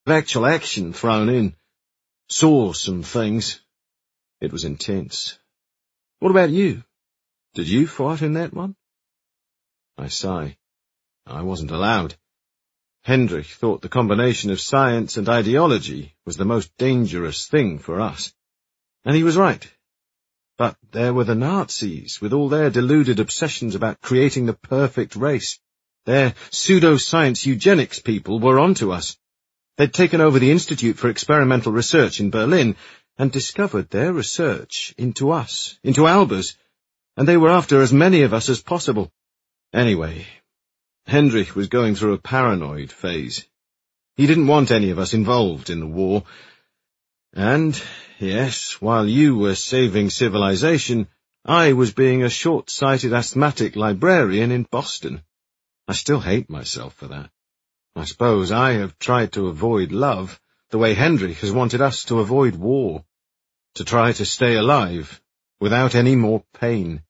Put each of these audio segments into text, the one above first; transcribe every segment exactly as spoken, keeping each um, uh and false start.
actual action thrown in. Saw some things. It was intense. What about you? Did you fight in that one? I sigh. I wasn't allowed. Hendrik thought the combination of science and ideology was the most dangerous thing for us. And he was right. But there were the Nazis, with all their deluded obsessions about creating the perfect race. Their pseudo-science eugenics people were onto us. They'd taken over the Institute for Experimental Research in Berlin and discovered their research into us, into Albers, and they were after as many of us as possible. Anyway, Hendrik was going through a paranoid phase. He didn't want any of us involved in the war. And, yes, while you were saving civilization, I was being a short-sighted asthmatic librarian in Boston. I still hate myself for that. I suppose I have tried to avoid love, the way Hendrik has wanted us to avoid war, to try to stay alive, without any more pain.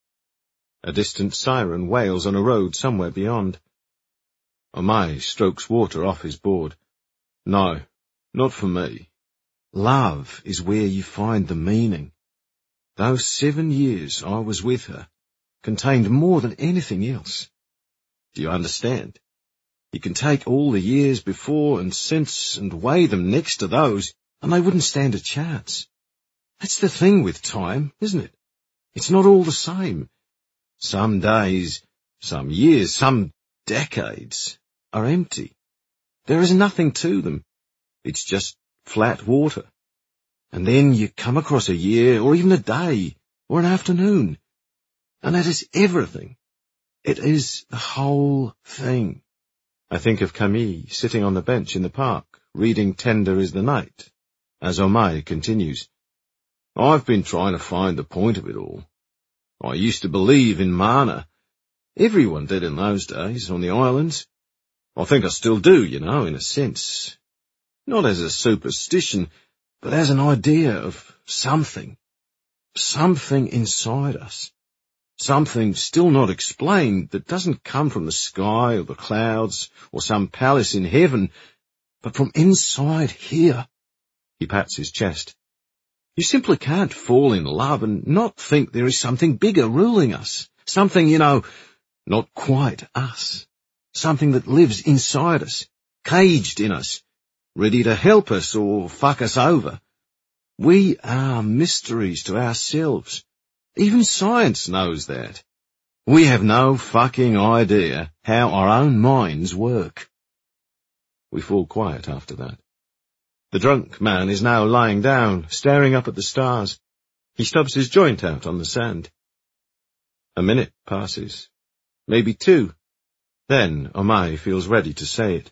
A distant siren wails on a road somewhere beyond. Omai strokes water off his board. No, not for me. Love is where you find the meaning. Those seven years I was with her contained more than anything else. Do you understand? You can take all the years before and since and weigh them next to those, and they wouldn't stand a chance. That's the thing with time, isn't it? It's not all the same. Some days, some years, some decades are empty. There is nothing to them. It's just flat water. And then you come across a year, or even a day, or an afternoon. And that is everything. It is the whole thing. I think of Camille sitting on the bench in the park, reading Tender is the Night, as Omai continues. I've been trying to find the point of it all. I used to believe in mana. Everyone did in those days, on the islands. I think I still do, you know, in a sense. Not as a superstition, but as an idea of something. Something inside us. Something still not explained that doesn't come from the sky or the clouds or some palace in heaven, but from inside here. He pats his chest. You simply can't fall in love and not think there is something bigger ruling us. Something, you know, not quite us. Something that lives inside us, caged in us, ready to help us or fuck us over. We are mysteries to ourselves. Even science knows that. We have no fucking idea how our own minds work. We fall quiet after that. The drunk man is now lying down, staring up at the stars. He stubs his joint out on the sand. A minute passes. Maybe two. Then Omai feels ready to say it.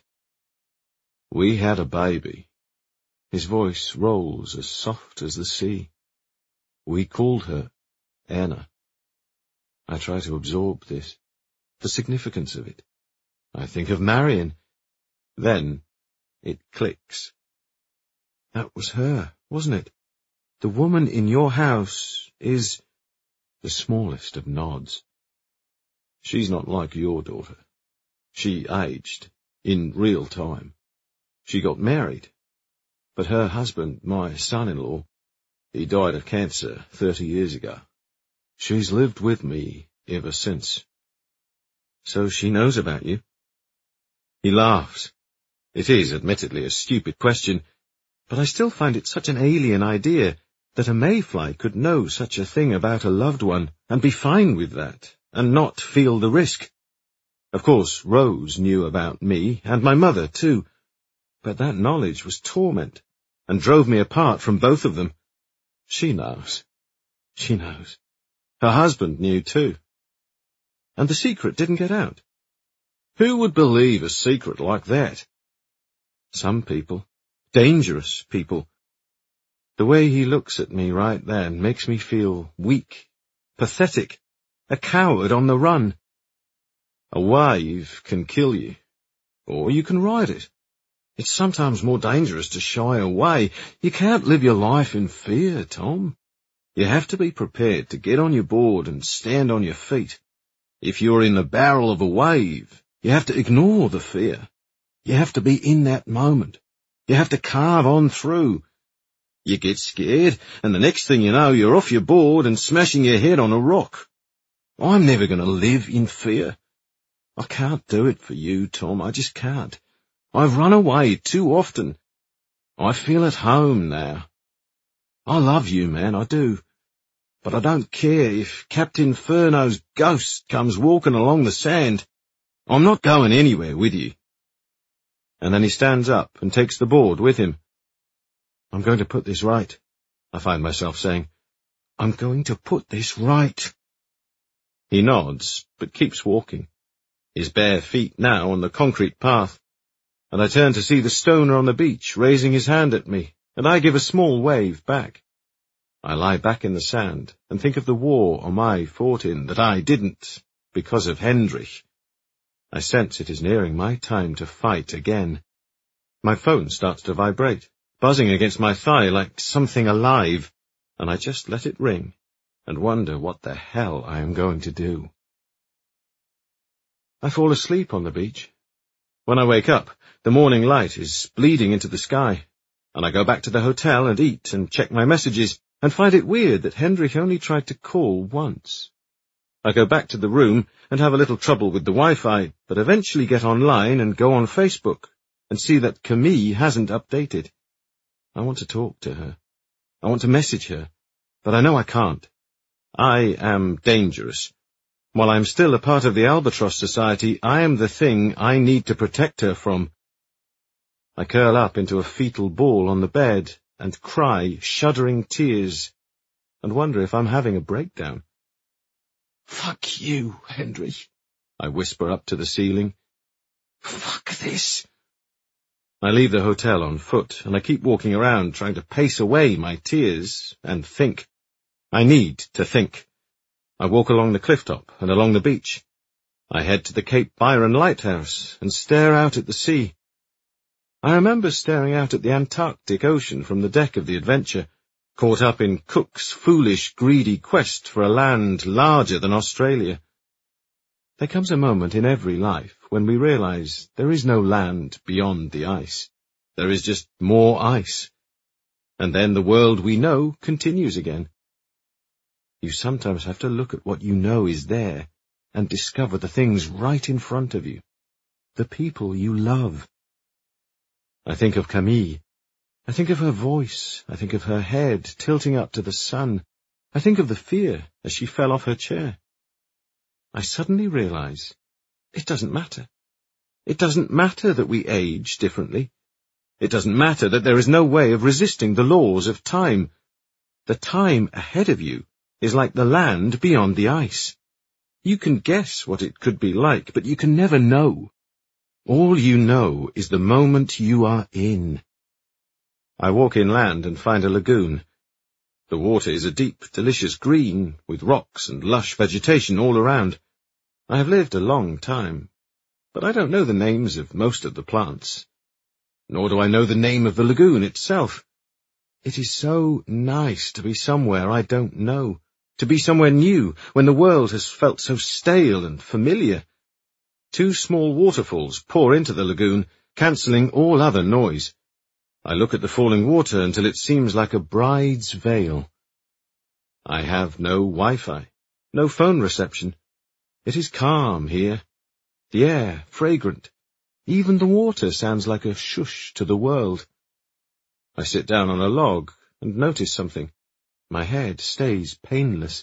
We had a baby. His voice rolls as soft as the sea. We called her Anna. I try to absorb this, the significance of it. I think of Marion. Then it clicks. That was her, wasn't it? The woman in your house is the smallest of nods. She's not like your daughter. She aged in real time. She got married. But her husband, my son-in-law, he died of cancer thirty years ago. She's lived with me ever since. So she knows about you? He laughs. It is admittedly a stupid question, but I still find it such an alien idea that a mayfly could know such a thing about a loved one and be fine with that, and not feel the risk. Of course, Rose knew about me, and my mother too, but that knowledge was torment, and drove me apart from both of them. She knows. She knows. Her husband knew too. And the secret didn't get out. Who would believe a secret like that? Some people. Dangerous people. The way he looks at me right then makes me feel weak, pathetic, a coward on the run. A wave can kill you, or you can ride it. It's sometimes more dangerous to shy away. You can't live your life in fear, Tom. You have to be prepared to get on your board and stand on your feet. If you're in the barrel of a wave, you have to ignore the fear. You have to be in that moment, You have to carve on through. You get scared, and the next thing you know, you're off your board and smashing your head on a rock. I'm never going to live in fear. I can't do it for you, Tom. I just can't. I've run away too often. I feel at home now. I love you, man, I do. But I don't care if Captain Furneaux's ghost comes walking along the sand. I'm not going anywhere with you. And then he stands up and takes the board with him. I'm going to put this right, I find myself saying. I'm going to put this right. He nods, but keeps walking, his bare feet now on the concrete path, and I turn to see the stoner on the beach raising his hand at me, and I give a small wave back. I lie back in the sand and think of the war Omai fought in that I didn't, because of Hendrik. I sense it is nearing my time to fight again. My phone starts to vibrate, buzzing against my thigh like something alive, and I just let it ring and wonder what the hell I am going to do. I fall asleep on the beach. When I wake up, the morning light is bleeding into the sky, and I go back to the hotel and eat and check my messages, and find it weird that Hendrik only tried to call once. I go back to the room and have a little trouble with the Wi-Fi, but eventually get online and go on Facebook and see that Camille hasn't updated. I want to talk to her. I want to message her, but I know I can't. I am dangerous. While I'm still a part of the Albatross Society, I am the thing I need to protect her from. I curl up into a fetal ball on the bed and cry shuddering tears, and wonder if I'm having a breakdown. Fuck you, Hendrik, I whisper up to the ceiling. Fuck this. I leave the hotel on foot, and I keep walking around trying to pace away my tears and think. I need to think. I walk along the cliff top and along the beach. I head to the Cape Byron lighthouse and stare out at the sea. I remember staring out at the Antarctic Ocean from the deck of the Adventure, caught up in Cook's foolish, greedy quest for a land larger than Australia. There comes a moment in every life when we realize there is no land beyond the ice. There is just more ice. And then the world we know continues again. You sometimes have to look at what you know is there and discover the things right in front of you, the people you love. I think of Camille. I think of her voice. I think of her head tilting up to the sun. I think of the fear as she fell off her chair. I suddenly realize it doesn't matter. It doesn't matter that we age differently. It doesn't matter that there is no way of resisting the laws of time. The time ahead of you is like the land beyond the ice. You can guess what it could be like, but you can never know. All you know is the moment you are in. I walk inland and find a lagoon. The water is a deep, delicious green, with rocks and lush vegetation all around. I have lived a long time, but I don't know the names of most of the plants. Nor do I know the name of the lagoon itself. It is so nice to be somewhere I don't know, to be somewhere new, when the world has felt so stale and familiar. Two small waterfalls pour into the lagoon, cancelling all other noise. I look at the falling water until it seems like a bride's veil. I have no Wi-Fi, no phone reception. It is calm here. The air fragrant. Even the water sounds like a shush to the world. I sit down on a log and notice something. My head stays painless.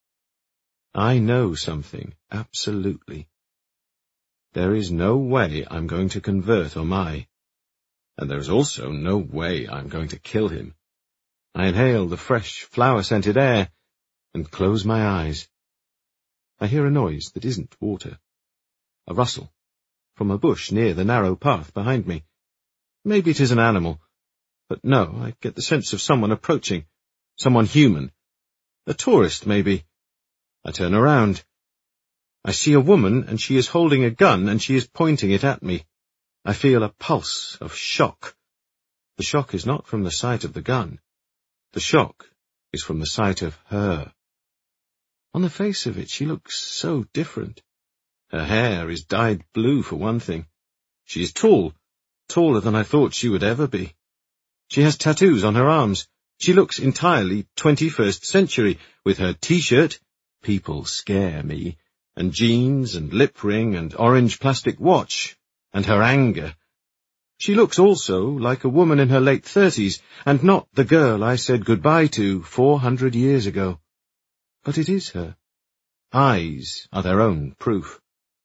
I know something, absolutely. There is no way I'm going to convert Omai. And there is also no way I'm going to kill him. I inhale the fresh, flower-scented air and close my eyes. I hear a noise that isn't water. A rustle from a bush near the narrow path behind me. Maybe it is an animal, but no, I get the sense of someone approaching, someone human. A tourist, maybe. I turn around. I see a woman, and she is holding a gun, and she is pointing it at me. I feel a pulse of shock. The shock is not from the sight of the gun. The shock is from the sight of her. On the face of it, she looks so different. Her hair is dyed blue, for one thing. She is tall, taller than I thought she would ever be. She has tattoos on her arms. She looks entirely twenty-first century, with her t-shirt, people scare me, and jeans and lip ring and orange plastic watch, and her anger. She looks also like a woman in her late thirties, and not the girl I said goodbye to four hundred years ago. But it is her. Eyes are their own proof.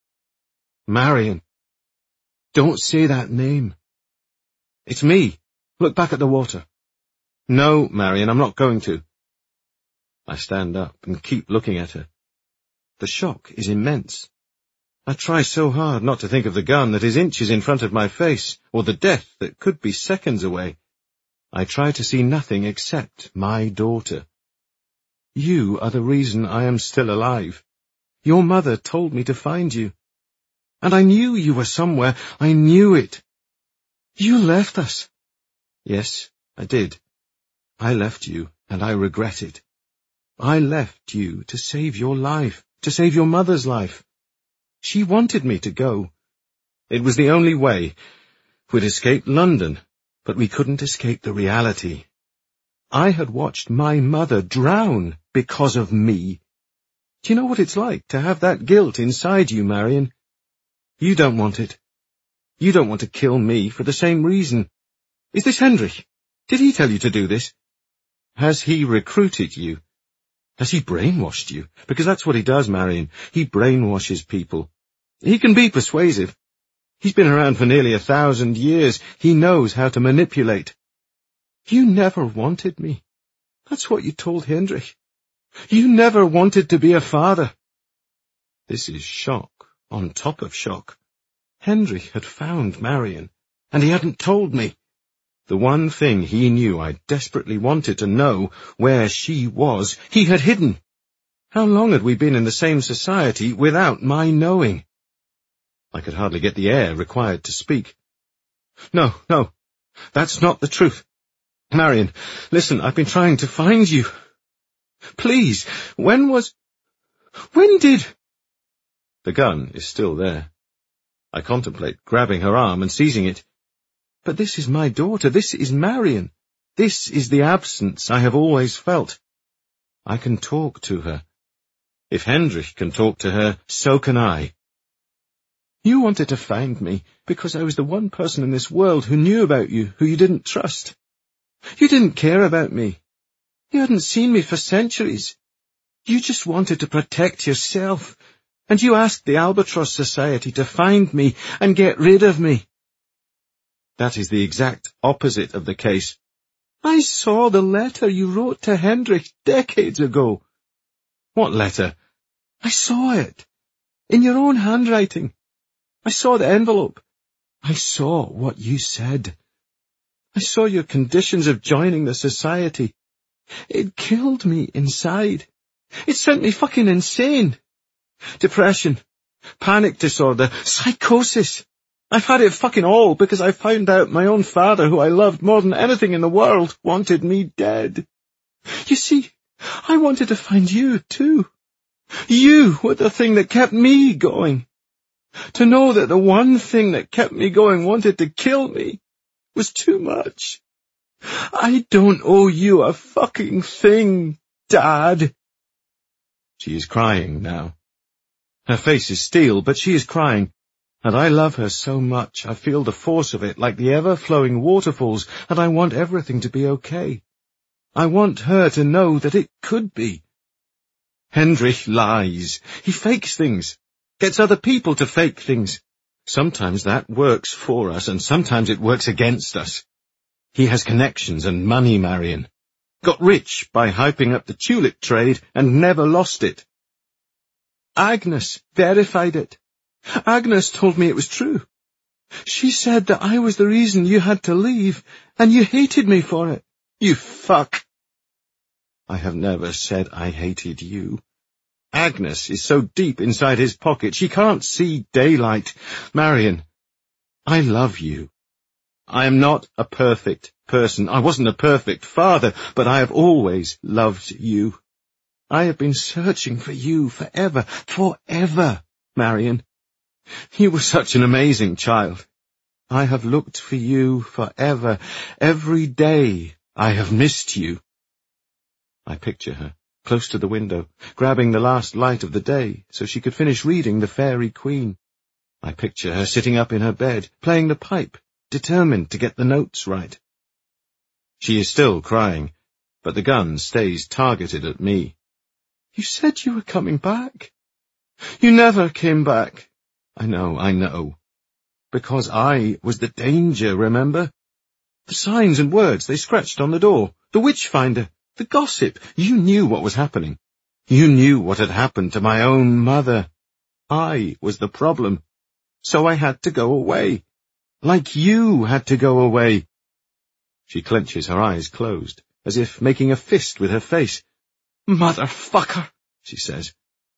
Marion. Don't say that name. It's me. Look back at the water. No, Marion, I'm not going to. I stand up and keep looking at her. The shock is immense. I try so hard not to think of the gun that is inches in front of my face, or the death that could be seconds away. I try to see nothing except my daughter. You are the reason I am still alive. Your mother told me to find you. And I knew you were somewhere. I knew it. You left us. Yes, I did. I left you, and I regret it. I left you to save your life, to save your mother's life. She wanted me to go. It was the only way. We'd escaped London, but we couldn't escape the reality. I had watched my mother drown because of me. Do you know what it's like to have that guilt inside you, Marion? You don't want it. You don't want to kill me for the same reason. Is this Hendrik? Did he tell you to do this? Has he recruited you? Has he brainwashed you? Because that's what he does, Marion. He brainwashes people. He can be persuasive. He's been around for nearly a thousand years. He knows how to manipulate. You never wanted me. That's what you told Hendrik. You never wanted to be a father. This is shock on top of shock. Hendrik had found Marion, and he hadn't told me. The one thing he knew I desperately wanted to know, where she was, he had hidden. How long had we been in the same society without my knowing? I could hardly get the air required to speak. No, no, that's not the truth. Marion, listen, I've been trying to find you. Please, when was... When did... The gun is still there. I contemplate grabbing her arm and seizing it. But this is my daughter. This is Marion. This is the absence I have always felt. I can talk to her. If Hendrik can talk to her, so can I. You wanted to find me because I was the one person in this world who knew about you, who you didn't trust. You didn't care about me. You hadn't seen me for centuries. You just wanted to protect yourself, and you asked the Albatross Society to find me and get rid of me. That is the exact opposite of the case. I saw the letter you wrote to Hendrik decades ago. What letter? I saw it. In your own handwriting. I saw the envelope. I saw what you said. I saw your conditions of joining the society. It killed me inside. It sent me fucking insane. Depression, panic disorder, psychosis. I've had it fucking all because I found out my own father, who I loved more than anything in the world, wanted me dead. You see, I wanted to find you too. You were the thing that kept me going. To know that the one thing that kept me going wanted to kill me was too much. I don't owe you a fucking thing, Dad. She is crying now. Her face is steel, but she is crying. And I love her so much, I feel the force of it like the ever-flowing waterfalls, and I want everything to be okay. I want her to know that it could be. Hendrik lies. He fakes things, gets other people to fake things. Sometimes that works for us, and sometimes it works against us. He has connections and money, Marion. Got rich by hyping up the tulip trade and never lost it. Agnes verified it. Agnes told me it was true. She said that I was the reason you had to leave, and you hated me for it. You fuck. I have never said I hated you. Agnes is so deep inside his pocket she can't see daylight. Marion, I love you. I am not a perfect person. I wasn't a perfect father, but I have always loved you. I have been searching for you forever, forever, Marion. You were such an amazing child. I have looked for you forever. Every day I have missed you. I picture her, close to the window, grabbing the last light of the day so she could finish reading The Fairy Queen. I picture her sitting up in her bed, playing the pipe, determined to get the notes right. She is still crying, but the gun stays targeted at me. You said you were coming back. You never came back. I know, I know. Because I was the danger, remember? The signs and words they scratched on the door, the witch finder, the gossip. You knew what was happening. You knew what had happened to my own mother. I was the problem. So I had to go away. Like you had to go away. She clenches her eyes closed, as if making a fist with her face. Motherfucker, she says.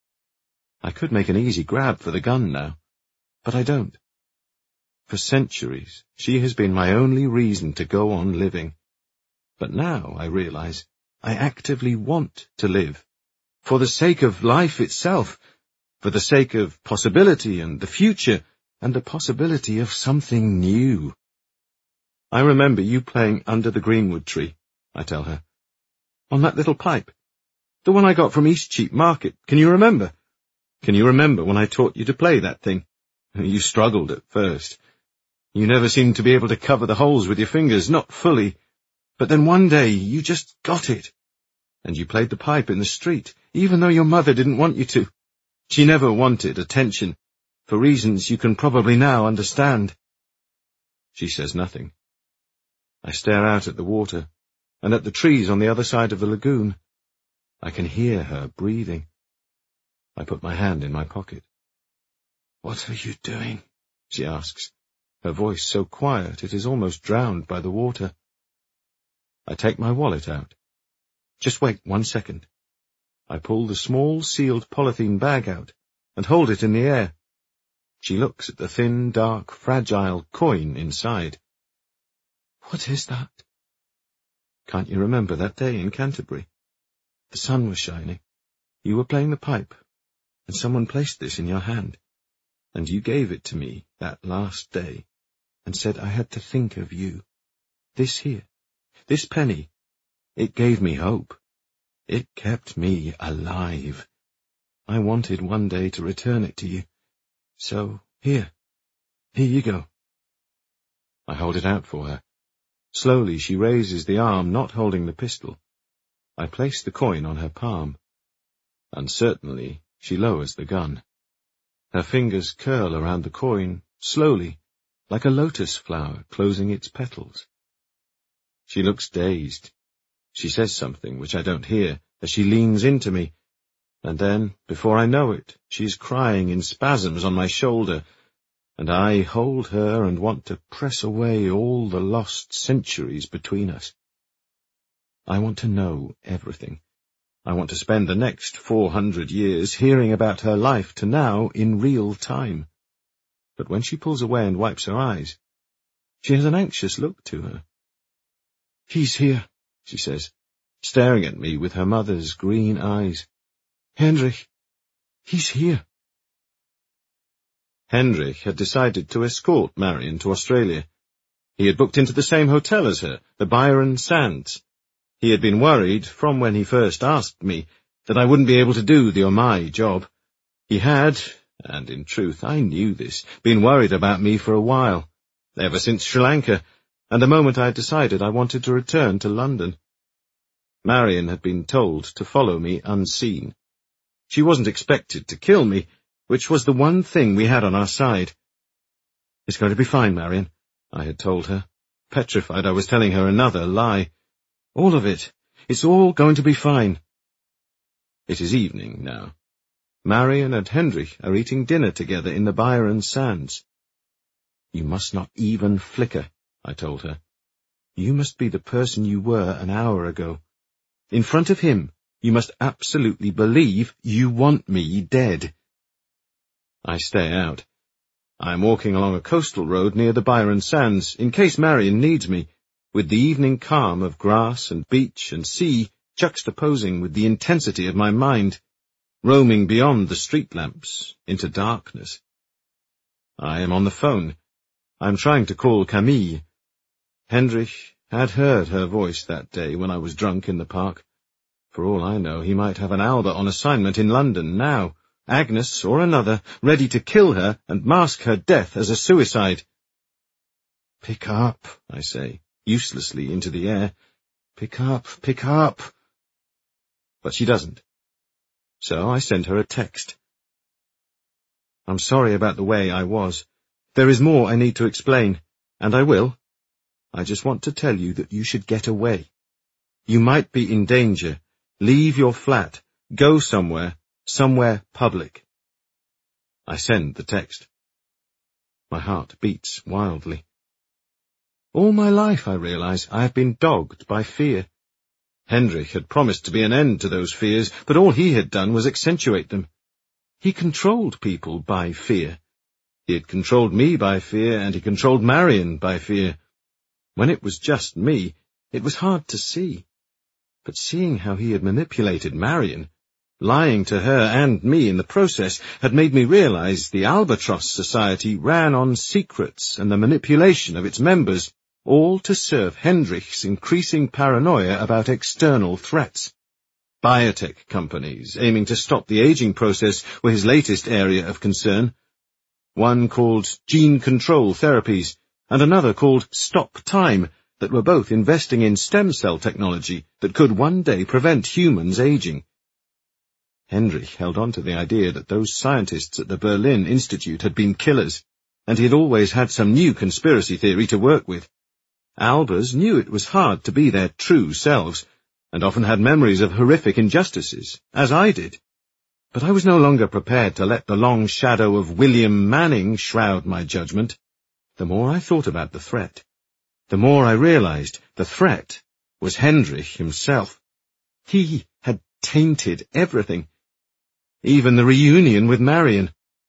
I could make an easy grab for the gun now, but I don't. For centuries, she has been my only reason to go on living. But now, I realize, I actively want to live. For the sake of life itself, for the sake of possibility and the future, and the possibility of something new. I remember you playing Under the Greenwood Tree, I tell her. On that little pipe. The one I got from Eastcheap Market. Can you remember? Can you remember when I taught you to play that thing? You struggled at first. You never seemed to be able to cover the holes with your fingers, not fully. But then one day you just got it. And you played the pipe in the street, even though your mother didn't want you to. She never wanted attention, for reasons you can probably now understand. She says nothing. I stare out at the water, and at the trees on the other side of the lagoon. I can hear her breathing. I put my hand in my pocket. What are you doing? She asks, her voice so quiet it is almost drowned by the water. I take my wallet out. Just wait one second. I pull the small sealed polythene bag out and hold it in the air. She looks at the thin, dark, fragile coin inside. What is that? Can't you remember that day in Canterbury? The sun was shining. You were playing the pipe, and someone placed this in your hand, and you gave it to me that last day, and said I had to think of you. This here, this penny, it gave me hope. It kept me alive. I wanted one day to return it to you. So, here, here you go. I hold it out for her. Slowly she raises the arm not holding the pistol. I place the coin on her palm. Uncertainly, she lowers the gun. Her fingers curl around the coin, slowly, like a lotus flower closing its petals. She looks dazed. She says something which I don't hear as she leans into me, and then, before I know it, she is crying in spasms on my shoulder, and I hold her and want to press away all the lost centuries between us. I want to know everything. I want to spend the next four hundred years hearing about her life to now in real time. But when she pulls away and wipes her eyes, she has an anxious look to her. He's here, she says, staring at me with her mother's green eyes. Hendrik, he's here. Hendrik had decided to escort Marion to Australia. He had booked into the same hotel as her, the Byron Sands. He had been worried, from when he first asked me, that I wouldn't be able to do the Omai job. He had, and in truth I knew this, been worried about me for a while, ever since Sri Lanka, and the moment I had decided I wanted to return to London. Marion had been told to follow me unseen. She wasn't expected to kill me, which was the one thing we had on our side. It's going to be fine, Marion, I had told her, petrified I was telling her another lie. All of it. It's all going to be fine. It is evening now. Marion and Hendrik are eating dinner together in the Byron Sands. You must not even flicker, I told her. You must be the person you were an hour ago. In front of him, you must absolutely believe you want me dead. I stay out. I am walking along a coastal road near the Byron Sands, in case Marion needs me, with the evening calm of grass and beach and sea juxtaposing with the intensity of my mind, roaming beyond the street lamps into darkness. I am on the phone. I'm trying to call Camille. Hendrik had heard her voice that day when I was drunk in the park. For all I know, he might have an Alba on assignment in London now, Agnes or another, ready to kill her and mask her death as a suicide. Pick up, I say, uselessly into the air. Pick up, pick up. But she doesn't. So I send her a text. I'm sorry about the way I was. There is more I need to explain, and I will. I just want to tell you that you should get away. You might be in danger. Leave your flat. Go somewhere, somewhere public. I send the text. My heart beats wildly. All my life, I realize, I have been dogged by fear. Hendrik had promised to be an end to those fears, but all he had done was accentuate them. He controlled people by fear. He had controlled me by fear, and he controlled Marion by fear. When it was just me, it was hard to see. But seeing how he had manipulated Marion, lying to her and me in the process, had made me realize the Albatross Society ran on secrets and the manipulation of its members, all to serve Hendrik's increasing paranoia about external threats. Biotech companies aiming to stop the aging process were his latest area of concern. One called Gene Control Therapies, and another called Stop Time, that were both investing in stem cell technology that could one day prevent humans aging. Hendrik held on to the idea that those scientists at the Berlin Institute had been killers, and he had always had some new conspiracy theory to work with. Albers knew it was hard to be their true selves, and often had memories of horrific injustices, as I did. But I was no longer prepared to let the long shadow of William Manning shroud my judgment. The more I thought about the threat, the more I realized the threat was Hendrik himself. He had tainted everything, even the reunion with Marion.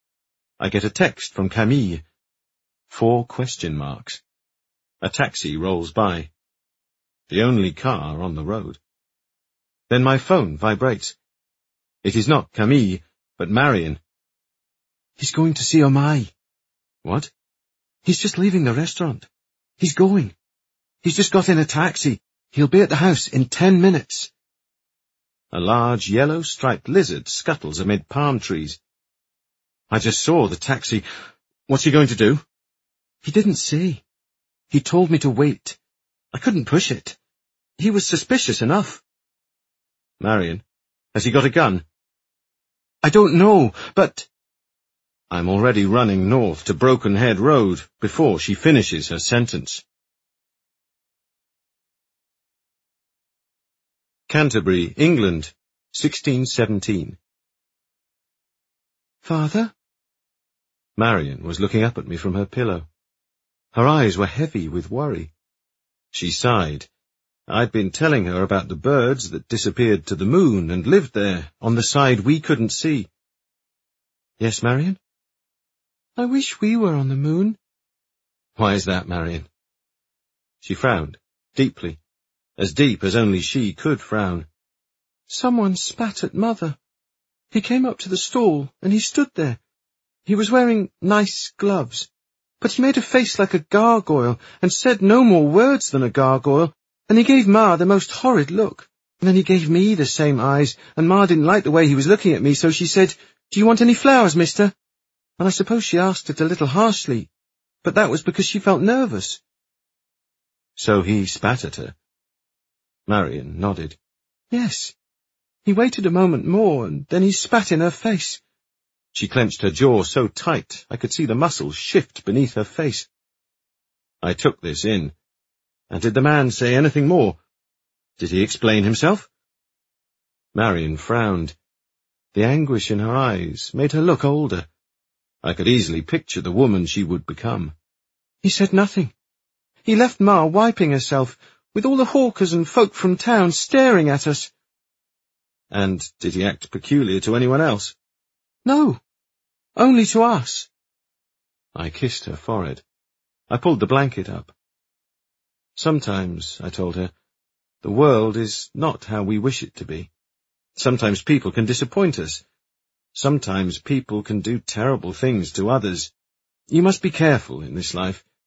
I get a text from Camille. Four question marks. A taxi rolls by. The only car on the road. Then my phone vibrates. It is not Camille, but Marion. He's going to see Omai. What? He's just leaving the restaurant. He's going. He's just got in a taxi. He'll be at the house in ten minutes. A large yellow-striped lizard scuttles amid palm trees. I just saw the taxi. What's he going to do? He didn't say. He told me to wait. I couldn't push it. He was suspicious enough. Marion, has he got a gun? I don't know, but... I'm already running north to Broken Head Road before she finishes her sentence. Canterbury, England, sixteen seventeen. Father? Marion was looking up at me from her pillow. Her eyes were heavy with worry. She sighed. I'd been telling her about the birds that disappeared to the moon and lived there, on the side we couldn't see. Yes, Marion? I wish we were on the moon. Why is that, Marion? She frowned, deeply, as deep as only she could frown. Someone spat at Mother. He came up to the stall, and he stood there. He was wearing nice gloves, but he made a face like a gargoyle, and said no more words than a gargoyle, and he gave Ma the most horrid look, and then he gave me the same eyes, and Ma didn't like the way he was looking at me, so she said, "Do you want any flowers, mister?" And I suppose she asked it a little harshly, but that was because she felt nervous. So he spat at her. Marion nodded. Yes. He waited a moment more, and then he spat in her face. She clenched her jaw so tight I could see the muscles shift beneath her face. I took this in. And did the man say anything more? Did he explain himself? Marion frowned. The anguish in her eyes made her look older. I could easily picture the woman she would become. He said nothing. He left Ma wiping herself, with all the hawkers and folk from town staring at us. And did he act peculiar to anyone else? No, only to us. I kissed her forehead. I pulled the blanket up. Sometimes, I told her, the world is not how we wish it to be. Sometimes people can disappoint us. Sometimes people can do terrible things to others. You must be careful in this life.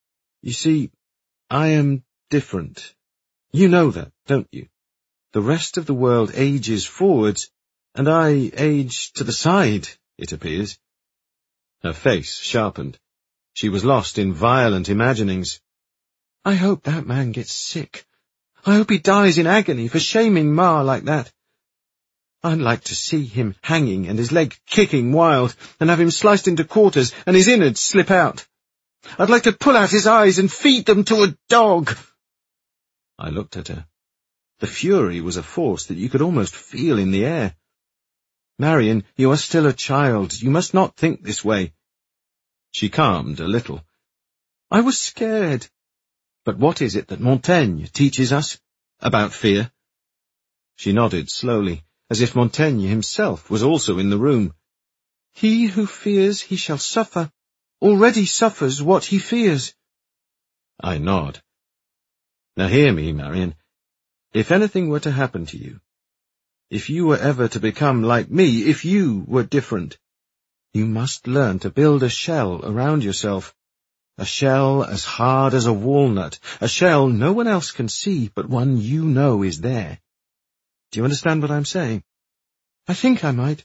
You see, I am different. You know that, don't you? The rest of the world ages forwards, and I age to the side, it appears. Her face sharpened. She was lost in violent imaginings. I hope that man gets sick. I hope he dies in agony for shaming Ma like that. I'd like to see him hanging and his leg kicking wild, and have him sliced into quarters and his innards slip out. I'd like to pull out his eyes and feed them to a dog. I looked at her. The fury was a force that you could almost feel in the air. Marion, you are still a child. You must not think this way. She calmed a little. I was scared. But what is it that Montaigne teaches us about fear? She nodded slowly, as if Montaigne himself was also in the room. He who fears he shall suffer, already suffers what he fears. I nod. Now hear me, Marion. If anything were to happen to you, if you were ever to become like me, if you were different, you must learn to build a shell around yourself. A shell as hard as a walnut, a shell no one else can see, but one you know is there. Do you understand what I'm saying? I think I might.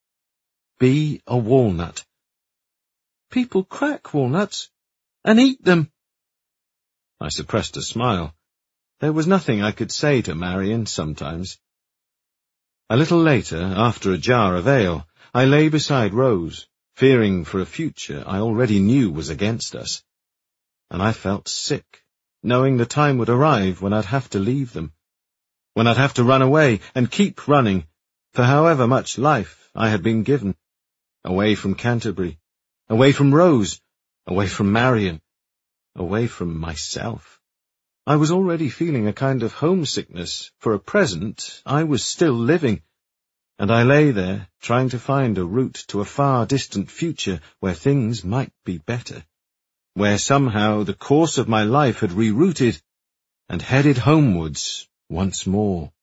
Be a walnut. People crack walnuts and eat them. I suppressed a smile. There was nothing I could say to Marion sometimes. A little later, after a jar of ale, I lay beside Rose, fearing for a future I already knew was against us. And I felt sick, knowing the time would arrive when I'd have to leave them, when I'd have to run away and keep running, for however much life I had been given, away from Canterbury, away from Rose, away from Marion, away from myself. I was already feeling a kind of homesickness. For a present, I was still living, and I lay there, trying to find a route to a far distant future where things might be better, where somehow the course of my life had rerouted and headed homewards once more.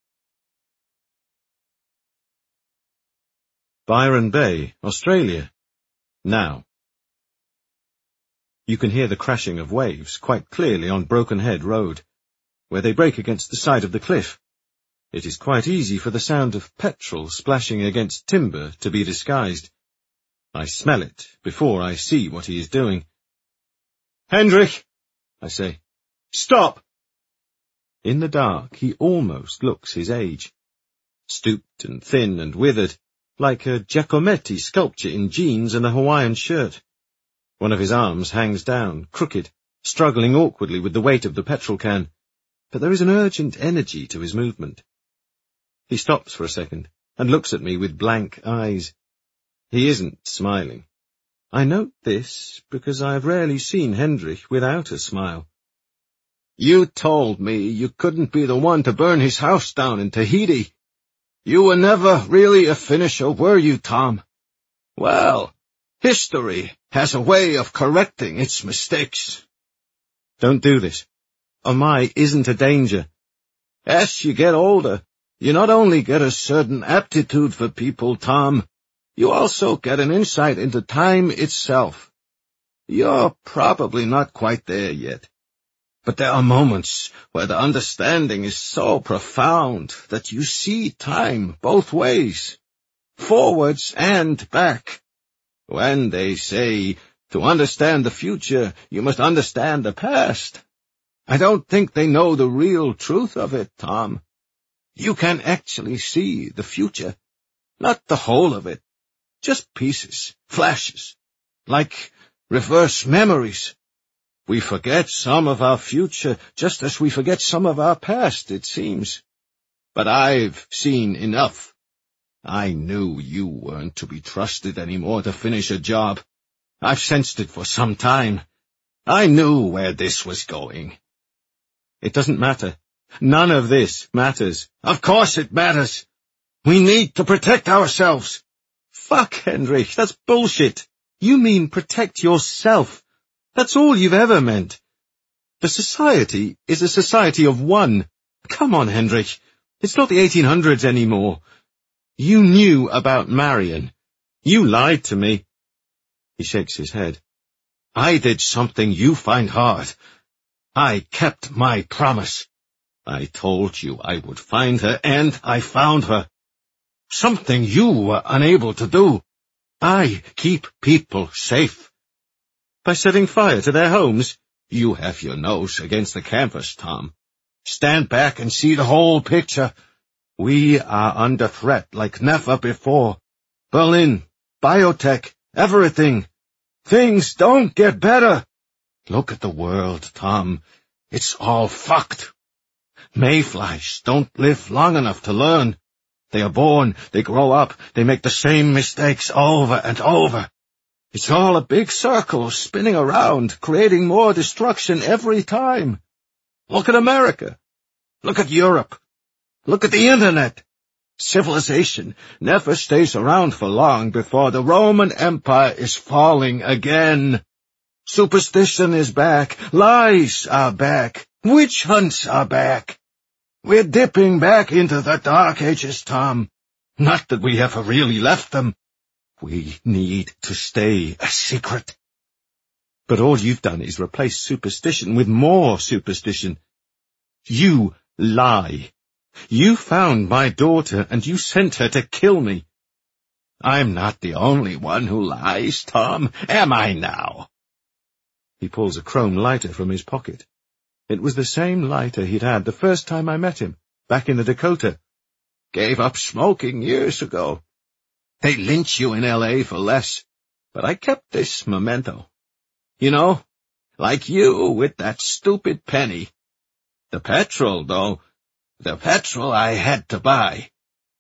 Byron Bay, Australia. Now. You can hear the crashing of waves quite clearly on Broken Head Road, where they break against the side of the cliff. It is quite easy for the sound of petrol splashing against timber to be disguised. I smell it before I see what he is doing. Hendrik, I say, stop! In the dark, he almost looks his age, stooped and thin and withered, like a Giacometti sculpture in jeans and a Hawaiian shirt. One of his arms hangs down, crooked, struggling awkwardly with the weight of the petrol can, but there is an urgent energy to his movement. He stops for a second and looks at me with blank eyes. He isn't smiling. I note this because I have rarely seen Hendrik without a smile. You told me you couldn't be the one to burn his house down in Tahiti. You were never really a finisher, were you, Tom? Well, history has a way of correcting its mistakes. Don't do this. Omai isn't a danger. As you get older, you not only get a certain aptitude for people, Tom, you also get an insight into time itself. You're probably not quite there yet, but there are moments where the understanding is so profound that you see time both ways, forwards and back. When they say, to understand the future, you must understand the past, I don't think they know the real truth of it, Tom. You can actually see the future, not the whole of it, just pieces, flashes, like reverse memories. We forget some of our future just as we forget some of our past, it seems. But I've seen enough. I knew you weren't to be trusted anymore to finish a job. I've sensed it for some time. I knew where this was going. It doesn't matter. None of this matters. Of course it matters. We need to protect ourselves. Fuck, Hendrik, that's bullshit. You mean protect yourself. That's all you've ever meant. The society is a society of one. Come on, Hendrik. It's not the eighteen hundreds anymore. You knew about Marion. You lied to me. He shakes his head. I did something you find hard. I kept my promise. I told you I would find her, and I found her. Something you were unable to do. I keep people safe. By setting fire to their homes? You have your nose against the canvas, Tom. Stand back and see the whole picture. We are under threat like never before. Berlin, biotech, everything. Things don't get better. Look at the world, Tom. It's all fucked. Mayflies don't live long enough to learn. They are born, they grow up, they make the same mistakes over and over. It's all a big circle spinning around, creating more destruction every time. Look at America. Look at Europe. Look at the Internet. Civilization never stays around for long before the Roman Empire is falling again. Superstition is back. Lies are back. Witch hunts are back. We're dipping back into the Dark Ages, Tom. Not that we ever really left them. We need to stay a secret. But all you've done is replace superstition with more superstition. You lie. You found my daughter, and you sent her to kill me. I'm not the only one who lies, Tom, am I now? He pulls a chrome lighter from his pocket. It was the same lighter he'd had the first time I met him, back in the Dakota. Gave up smoking years ago. They lynch you in L A for less, but I kept this memento. You know, like you with that stupid penny. The petrol, though, the petrol I had to buy.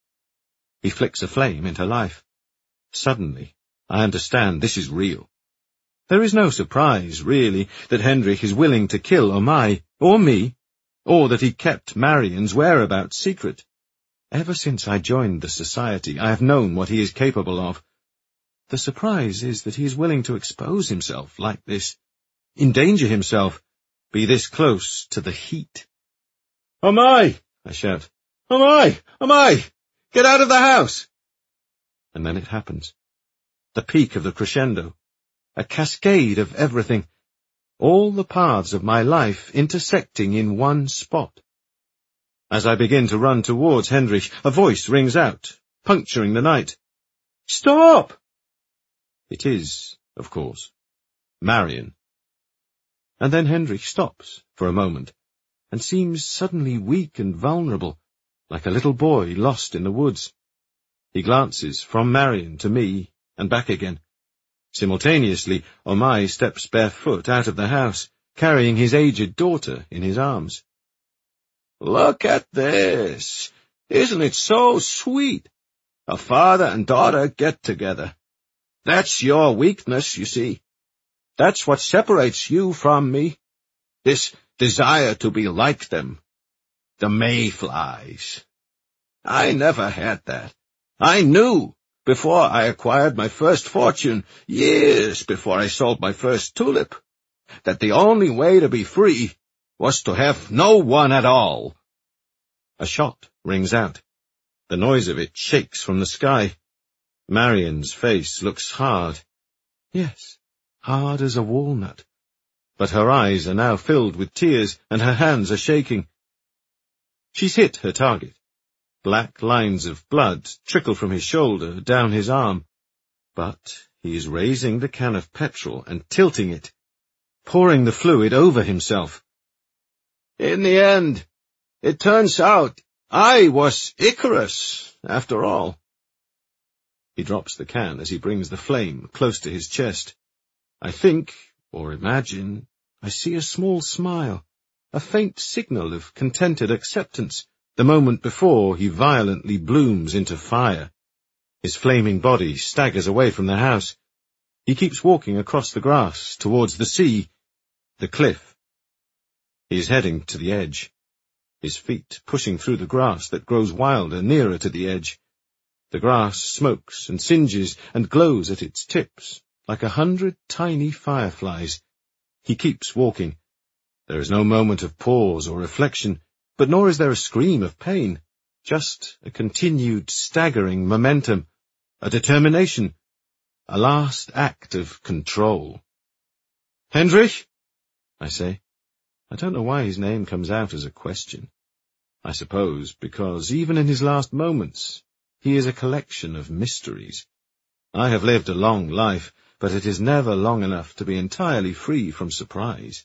He flicks a flame into life. Suddenly, I understand this is real. There is no surprise, really, that Hendrik is willing to kill Omai, or me, or that he kept Marion's whereabouts secret. Ever since I joined the society, I have known what he is capable of. The surprise is that he is willing to expose himself like this, endanger himself, be this close to the heat. Omai! I shout. Omai! Omai! Get out of the house! And then it happens. The peak of the crescendo. A cascade of everything. All the paths of my life intersecting in one spot. As I begin to run towards Hendrik, a voice rings out, puncturing the night. Stop! It is, of course, Marion. And then Hendrik stops for a moment, and seems suddenly weak and vulnerable, like a little boy lost in the woods. He glances from Marion to me, and back again. Simultaneously, Omai steps barefoot out of the house, carrying his aged daughter in his arms. Look at this! Isn't it so sweet? A father and daughter get together. That's your weakness, you see. That's what separates you from me. This desire to be like them. The mayflies. I never had that. I knew, before I acquired my first fortune, years before I sold my first tulip, that the only way to be free was to have no one at all. A shot rings out. The noise of it shakes from the sky. Marion's face looks hard. Yes, hard as a walnut. But her eyes are now filled with tears, and her hands are shaking. She's hit her target. Black lines of blood trickle from his shoulder down his arm. But he is raising the can of petrol and tilting it, pouring the fluid over himself. In the end, it turns out I was Icarus, after all. He drops the can as he brings the flame close to his chest. I think, or imagine, I see a small smile, a faint signal of contented acceptance, the moment before he violently blooms into fire. His flaming body staggers away from the house. He keeps walking across the grass towards the sea, the cliff. He is heading to the edge, his feet pushing through the grass that grows wilder nearer to the edge. The grass smokes and singes and glows at its tips, like a hundred tiny fireflies. He keeps walking. There is no moment of pause or reflection, but nor is there a scream of pain, just a continued staggering momentum, a determination, a last act of control. Hendrik? I say. I don't know why his name comes out as a question. I suppose because even in his last moments, he is a collection of mysteries. I have lived a long life, but it is never long enough to be entirely free from surprise.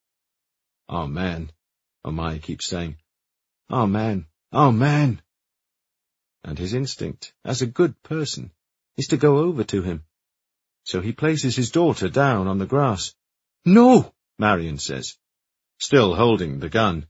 Amen, Omai keeps saying. Amen, amen. And his instinct, as a good person, is to go over to him. So he places his daughter down on the grass. No, Marion says, still holding the gun.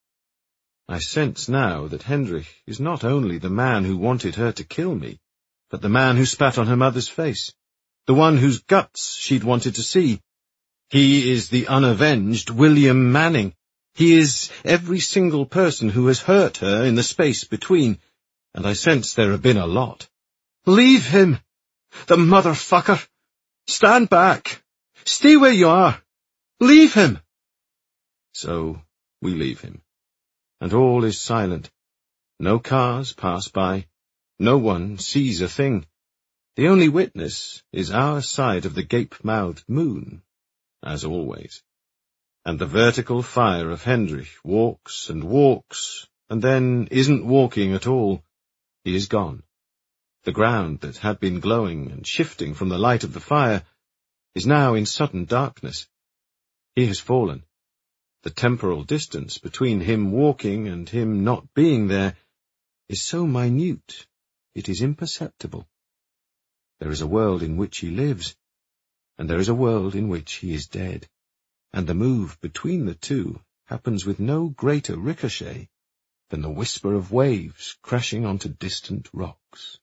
I sense now that Hendrik is not only the man who wanted her to kill me, but the man who spat on her mother's face, the one whose guts she'd wanted to see. He is the unavenged William Manning. He is every single person who has hurt her in the space between, and I sense there have been a lot. Leave him! The motherfucker! Stand back! Stay where you are! Leave him! So we leave him, and all is silent. No cars pass by. No one sees a thing. The only witness is our side of the gape-mouthed moon, as always. And the vertical fire of Hendrik walks and walks, and then isn't walking at all. He is gone. The ground that had been glowing and shifting from the light of the fire is now in sudden darkness. He has fallen. The temporal distance between him walking and him not being there is so minute, it is imperceptible. There is a world in which he lives, and there is a world in which he is dead, and the move between the two happens with no greater ricochet than the whisper of waves crashing onto distant rocks.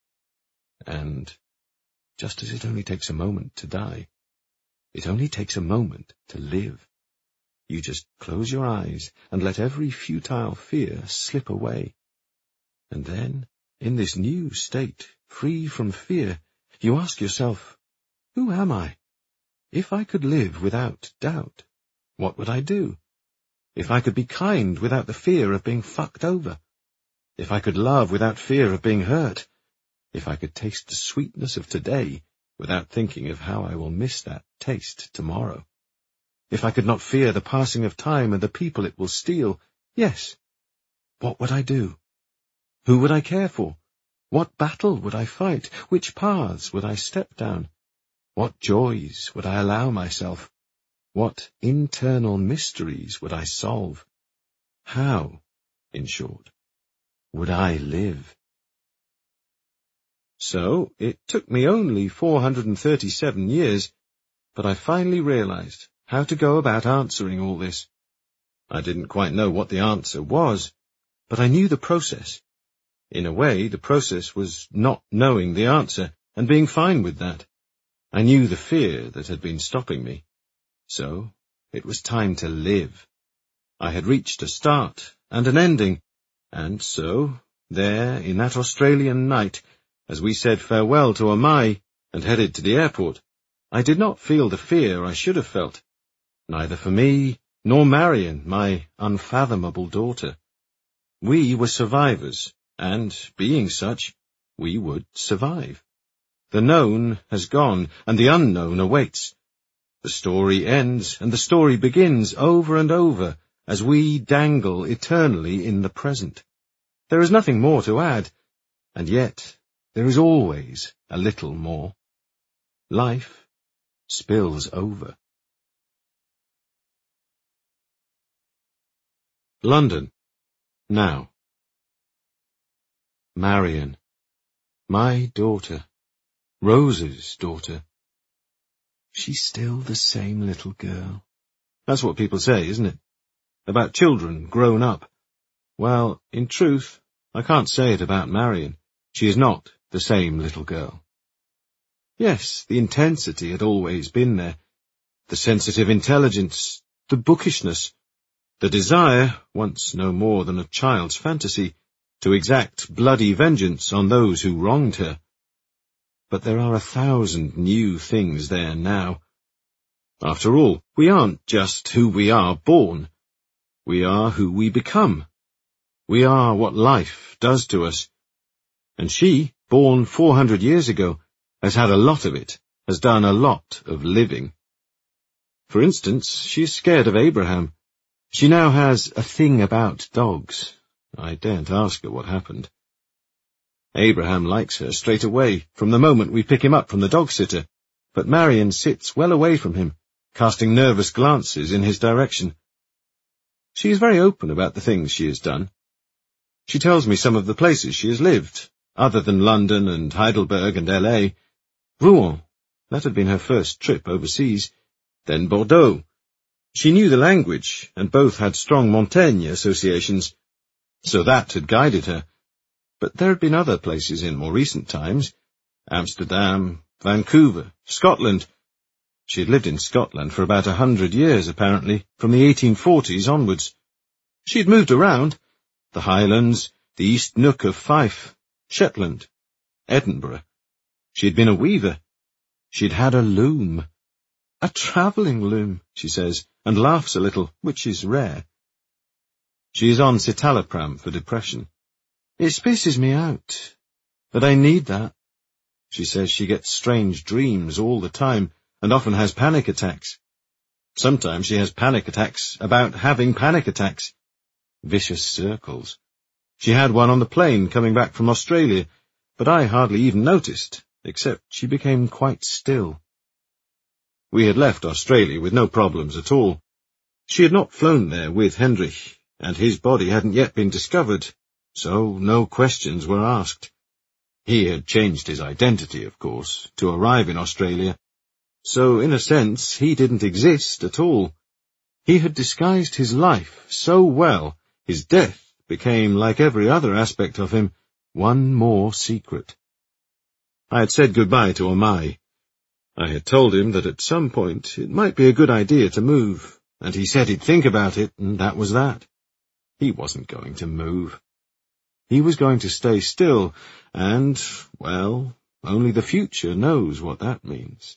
And, just as it only takes a moment to die, it only takes a moment to live. You just close your eyes and let every futile fear slip away. And then, in this new state, free from fear, you ask yourself, who am I? If I could live without doubt, what would I do? If I could be kind without the fear of being fucked over? If I could love without fear of being hurt? If I could taste the sweetness of today without thinking of how I will miss that taste tomorrow? If I could not fear the passing of time and the people it will steal, yes, what would I do? Who would I care for? What battle would I fight? Which paths would I step down? What joys would I allow myself? What internal mysteries would I solve? How, in short, would I live? So, it took me only four hundred thirty-seven years, but I finally realized how to go about answering all this. I didn't quite know what the answer was, but I knew the process. In a way, the process was not knowing the answer and being fine with that. I knew the fear that had been stopping me. So, it was time to live. I had reached a start and an ending, and so, there, in that Australian night, as we said farewell to Omai and headed to the airport, I did not feel the fear I should have felt, neither for me nor Marion, my unfathomable daughter. We were survivors, and, being such, we would survive. The known has gone, and the unknown awaits. The story ends, and the story begins over and over, as we dangle eternally in the present. There is nothing more to add, and yet there is always a little more. Life spills over. London, now. Marion, my daughter, Rose's daughter. She's still the same little girl. That's what people say, isn't it? About children grown up. Well, in truth, I can't say it about Marion. She is not the same little girl. Yes, the intensity had always been there. The sensitive intelligence, the bookishness, the desire, once no more than a child's fantasy, to exact bloody vengeance on those who wronged her. But there are a thousand new things there now. After all, we aren't just who we are born. We are who we become. We are what life does to us. And she, born four hundred years ago, has had a lot of it, has done a lot of living. For instance, she is scared of Abraham. She now has a thing about dogs. I daren't ask her what happened. Abraham likes her straight away, from the moment we pick him up from the dog-sitter, but Marion sits well away from him, casting nervous glances in his direction. She is very open about the things she has done. She tells me some of the places she has lived, other than London and Heidelberg and L A. Rouen, that had been her first trip overseas, then Bordeaux. She knew the language, and both had strong Montaigne associations, so that had guided her. But there had been other places in more recent times, Amsterdam, Vancouver, Scotland. She had lived in Scotland for about a hundred years, apparently, from the eighteen forties onwards. She had moved around, the Highlands, the East Nook of Fife, Shetland, Edinburgh. She had been a weaver. She had had a loom. A travelling loom, she says, and laughs a little, which is rare. She is on citalopram for depression. It spisses me out, but I need that. She says she gets strange dreams all the time, and often has panic attacks. Sometimes she has panic attacks about having panic attacks. Vicious circles. She had one on the plane coming back from Australia, but I hardly even noticed, except she became quite still. We had left Australia with no problems at all. She had not flown there with Hendrik, and his body hadn't yet been discovered, so no questions were asked. He had changed his identity, of course, to arrive in Australia, so in a sense he didn't exist at all. He had disguised his life so well, his death became, like every other aspect of him, one more secret. I had said goodbye to Omai. I had told him that at some point it might be a good idea to move, and he said he'd think about it, and that was that. He wasn't going to move. He was going to stay still, and, well, only the future knows what that means.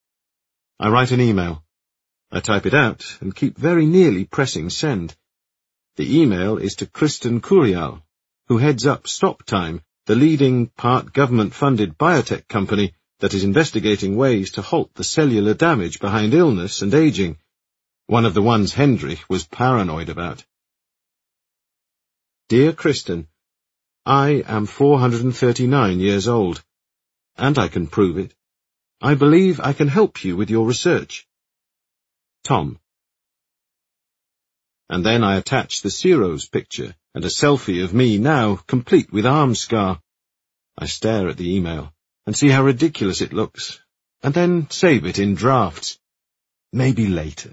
I write an email. I type it out and keep very nearly pressing send. The email is to Kristen Curial, who heads up Stop Time, the leading part government-funded biotech company that is investigating ways to halt the cellular damage behind illness and aging, one of the ones Hendrik was paranoid about. Dear Kristen, I am four hundred thirty-nine years old, and I can prove it. I believe I can help you with your research. Tom. And then I attach the Ciro's picture and a selfie of me now, complete with arm scar. I stare at the email and see how ridiculous it looks, and then save it in drafts. Maybe later.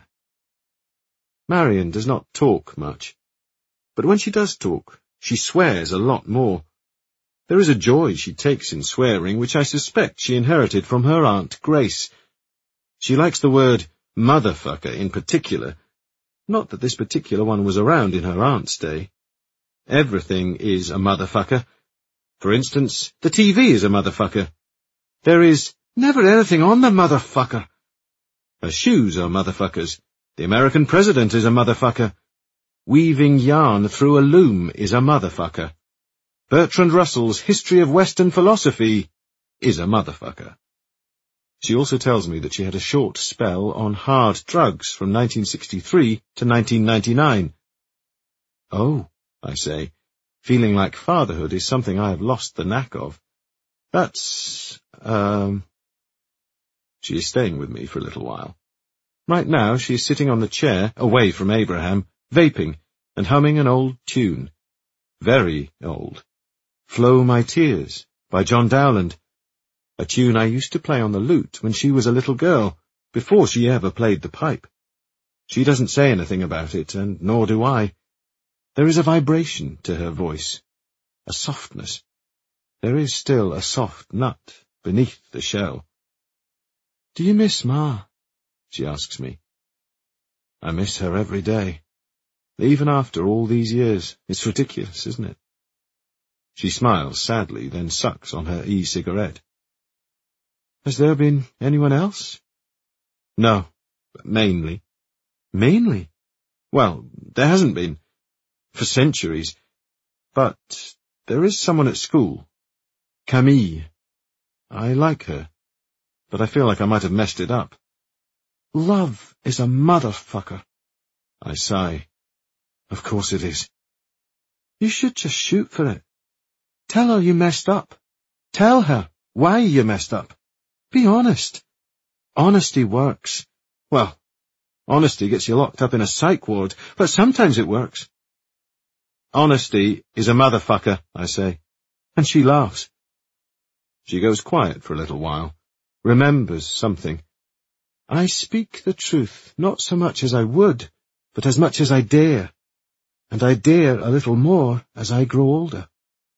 Marion does not talk much, but when she does talk, she swears a lot more. There is a joy she takes in swearing, which I suspect she inherited from her Aunt Grace. She likes the word motherfucker in particular. Not that this particular one was around in her aunt's day. Everything is a motherfucker. For instance, the T V is a motherfucker. There is never anything on the motherfucker. Her shoes are motherfuckers. The American president is a motherfucker. Weaving yarn through a loom is a motherfucker. Bertrand Russell's History of Western Philosophy is a motherfucker. She also tells me that she had a short spell on hard drugs from nineteen sixty-three to nineteen ninety-nine. Oh, I say, feeling like fatherhood is something I have lost the knack of. That's, um... She is staying with me for a little while. Right now she is sitting on the chair, away from Abraham, vaping, and humming an old tune. Very old. Flow My Tears, by John Dowland. A tune I used to play on the lute when she was a little girl, before she ever played the pipe. She doesn't say anything about it, and nor do I. There is a vibration to her voice, a softness. There is still a soft nut beneath the shell. Do you miss Ma? She asks me. I miss her every day. Even after all these years. It's ridiculous, isn't it? She smiles sadly, then sucks on her e-cigarette. Has there been anyone else? No, mainly. Mainly? Well, there hasn't been. For centuries. But there is someone at school. Camille. I like her, but I feel like I might have messed it up. Love is a motherfucker. I sigh. Of course it is. You should just shoot for it. Tell her you messed up. Tell her why you messed up. Be honest. Honesty works. Well, honesty gets you locked up in a psych ward, but sometimes it works. Honesty is a motherfucker, I say. And she laughs. She goes quiet for a little while, remembers something. I speak the truth, not so much as I would, but as much as I dare. And I dare a little more as I grow older.